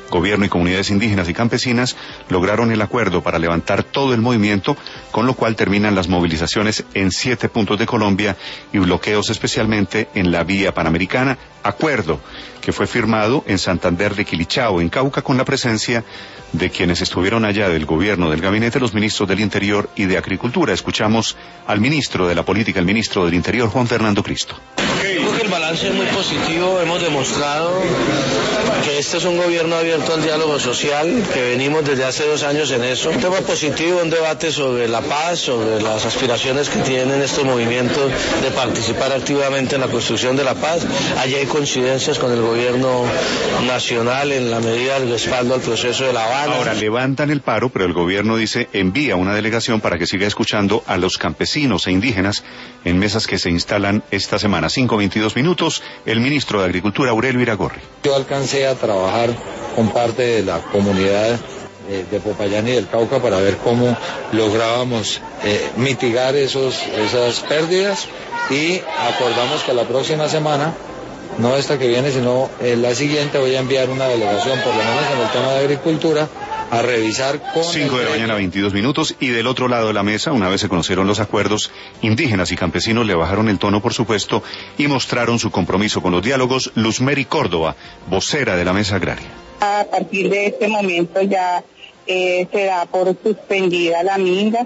Gobierno y comunidades indígenas y campesinas lograron el acuerdo para levantar todo el movimiento, con lo cual terminan las movilizaciones en 7 puntos de Colombia y bloqueos especialmente en la vía panamericana. Acuerdo que fue firmado en Santander de Quilichao, en Cauca, con la presencia de quienes estuvieron allá del gobierno, del gabinete, los ministros del Interior y de Agricultura. Escuchamos al ministro de la Política, el ministro del Interior, Juan Fernando Cristo. Yo creo que el balance es muy positivo. Hemos demostrado que este es un gobierno abierto al diálogo social, que venimos desde hace 2 años en eso. Un tema positivo, un debate sobre la paz, sobre las aspiraciones que tienen estos movimientos de participar activamente en la construcción de la paz. Allí hay coincidencias con el gobierno nacional en la medida del respaldo al proceso de La Habana. Ahora levantan el paro, pero el gobierno dice envía una delegación para que siga escuchando a los campesinos e indígenas en mesas que se instalan esta semana. 5:22, el ministro de Agricultura, Aurelio Iragorri. Yo alcancé a trabajar con parte de la comunidad de Popayán y del Cauca para ver cómo lográbamos mitigar esas pérdidas, y acordamos que la próxima semana, no esta que viene, sino la siguiente, voy a enviar una delegación, por lo menos en el tema de agricultura, a revisar con... 5 de la mañana, 22 minutos, y del otro lado de la mesa, una vez se conocieron los acuerdos, indígenas y campesinos le bajaron el tono, por supuesto, y mostraron su compromiso con los diálogos. Luzmeri Córdoba, vocera de la Mesa Agraria. A partir de este momento ya se da por suspendida la minga,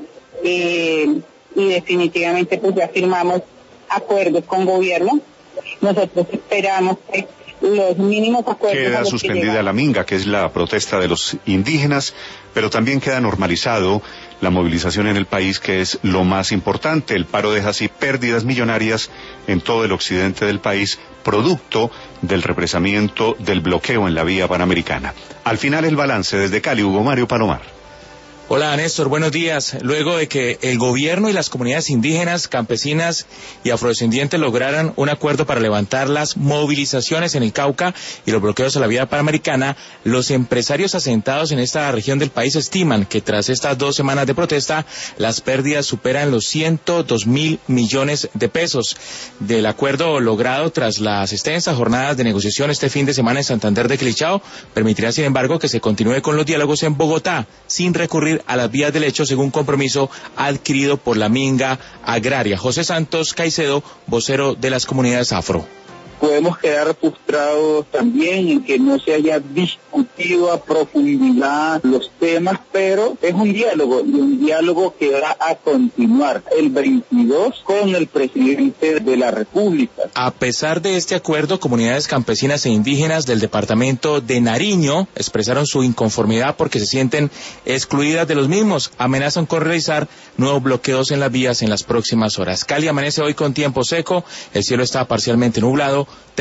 y definitivamente pues ya firmamos acuerdos con gobierno. Nosotros esperamos que los mínimos acuerdos... Queda suspendida la minga, que es la protesta de los indígenas, pero también queda normalizado la movilización en el país, que es lo más importante. El paro deja así pérdidas millonarias en todo el occidente del país, producto del represamiento del bloqueo en la vía panamericana. Al final el balance desde Cali, Hugo Mario Palomar. Hola Néstor, buenos días. Luego de que el gobierno y las comunidades indígenas, campesinas y afrodescendientes lograran un acuerdo para levantar las movilizaciones en el Cauca y los bloqueos a la vía panamericana, los empresarios asentados en esta región del país estiman que tras estas 2 semanas de protesta, las pérdidas superan los 102.000 millones de pesos. Del acuerdo logrado tras las extensas jornadas de negociación este fin de semana en Santander de Quilichao, permitirá sin embargo que se continúe con los diálogos en Bogotá, sin recurrir a las vías del hecho, según compromiso adquirido por la minga agraria. José Santos Caicedo, vocero de las comunidades afro. Podemos quedar frustrados también en que no se haya discutido a profundidad los temas, pero es un diálogo, y un diálogo que va a continuar el 22 con el presidente de la República. A pesar de este acuerdo, comunidades campesinas e indígenas del departamento de Nariño expresaron su inconformidad porque se sienten excluidas de los mismos. Amenazan con realizar nuevos bloqueos en las vías en las próximas horas. Cali amanece hoy con tiempo seco, el cielo está parcialmente nublado.